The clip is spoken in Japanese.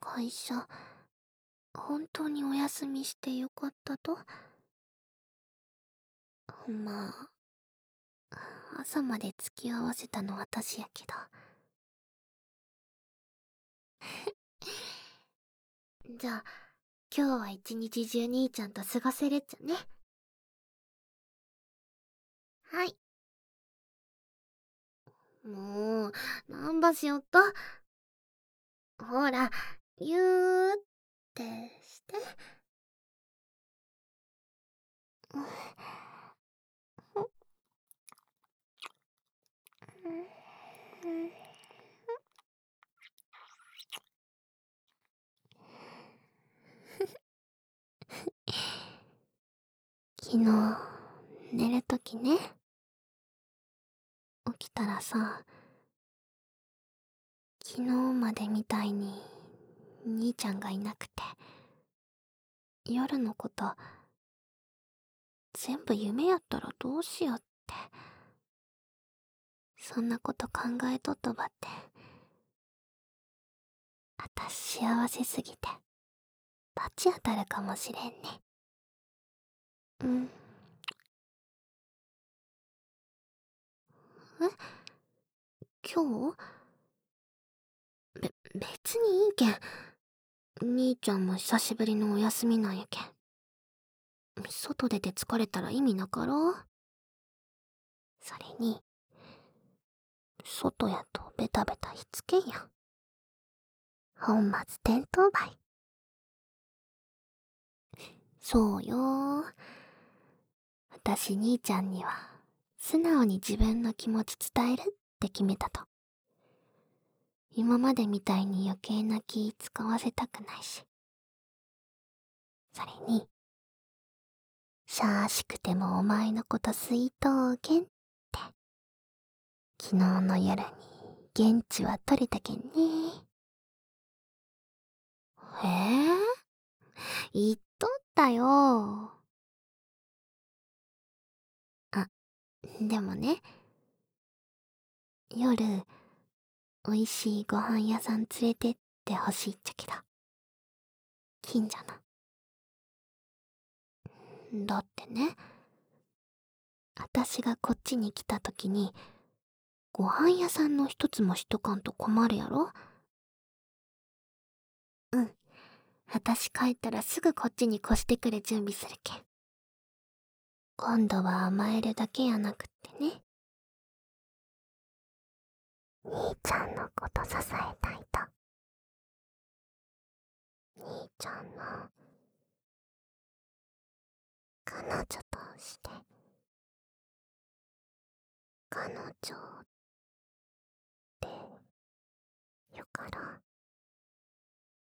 会社、本当にお休みしてよかったと？まあ、朝まで付き合わせたの私やけど。じゃあ、今日は一日中兄ちゃんと過ごせるっちゃね。はい。もう、なんばしよっと。ほら、ゆーってして。昨日、寝るときね、起きたらさ、昨日までみたいに、兄ちゃんがいなくて、夜のこと、全部夢やったらどうしようって。そんなこと考えとっとばって。あたし幸せすぎて、罰当たるかもしれんね。うん。え、今日別にいいけん。兄ちゃんも久しぶりのお休みなんやけん。外出て疲れたら意味なかろう。それに、外やとベタベタひっつけんや。本末転倒ばい。そうよー。私兄ちゃんには、素直に自分の気持ち伝えるって決めたと。今までみたいに余計な気使わせたくないし。それに、しゃーしくてもお前のこと吸いとうけんって、昨日の夜に現地は取れたけんね。言っとったよ。あ、でもね、夜、おいしいご飯屋さん連れてってほしいっちゃけど。近所の。だってね、あたしがこっちに来た時に、ご飯屋さんの一つもしとかんと困るやろ？うん。あたし帰ったらすぐこっちに越してくる準備するけん。今度は甘えるだけやなくってね。兄ちゃんのこと支えたいと。兄ちゃんの彼女として彼女ってよかろう。